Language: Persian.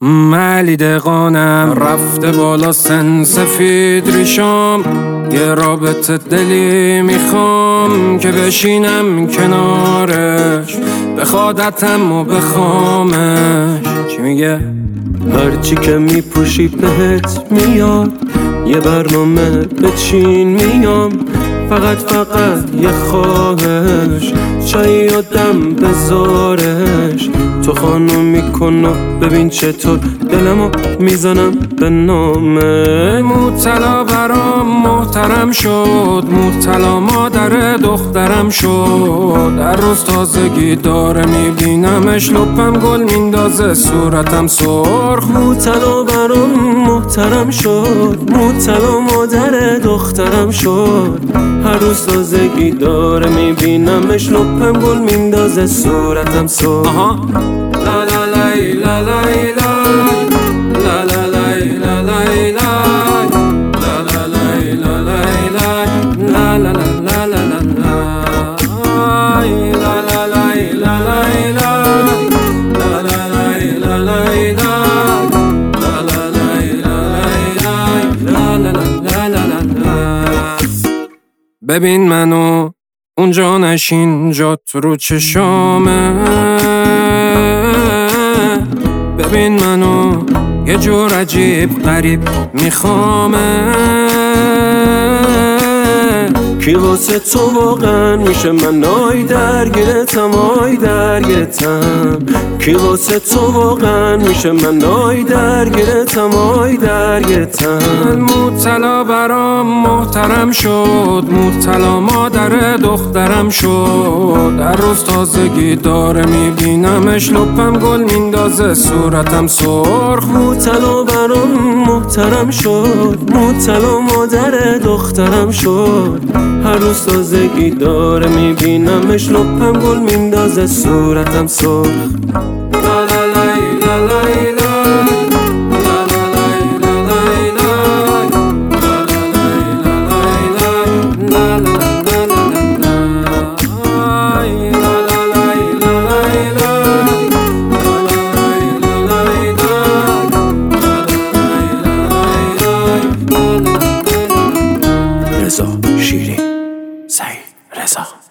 علی دقانم رفته بالا سن سفید ریشام، یه رابطه دلی میخوام که بشینم کنارش، بخوادتم و بخوامش. چی میگه؟ هرچی که میپوشی بهت میاد، یه برنامه بچین میام، فقط یه خواهش، چایی آدم بذارش. تو خانم میکن و ببین چطور دلمو میزنم به نامه. مبتلا برام محترم شد، مبتلا مادر دخترم شد. هر روز تازگی داره میبینمش، لپم گل میندازه صورتم سرخ. مبتلا برام محترم شد، مبتلا مادر دخترم شد. هر روز تازگی داره میبینمش، لپم گل میندازه صورتم سرخ. لا لا لای لا لای لای لا لا لای لا لای لای لا لا لای لا لای لای لا لا لا لا لا لای لا لا لای لا لای لای لا لا لای لا لای لای لا لا لای لا لای لای لا لا لا لا. ببین منو اونجا نشین، جات رو چشامه. ببین منو یه جور عجیب غریب میخوامه. کی واسه تو واقعا میشه من آی درگیرتم، آی درگیرتم. کی واسه تو واقعا میشه من آی درگیرتم، آی درگیرتم. مبتلا برام محترم شد، مبتلا مادر دخترم شد. هر روز تازگی داره میبینمش، لپم گل میندازه صورتم سرخ. مبتلا برام محترم شد، مبتلا مادر دخترم شد. هر روز تازگی داره میبینمش، لپم گل میندازه صورتم سرخ. لا لا لای لا لای لای لا لا لای لا لای لای لا لا لای لا لای لای لا لا لا لا لای لا لا لای لا لای لای لا لا لای لا لای لای لا لا لای. رضا شیرین، سعید رضا.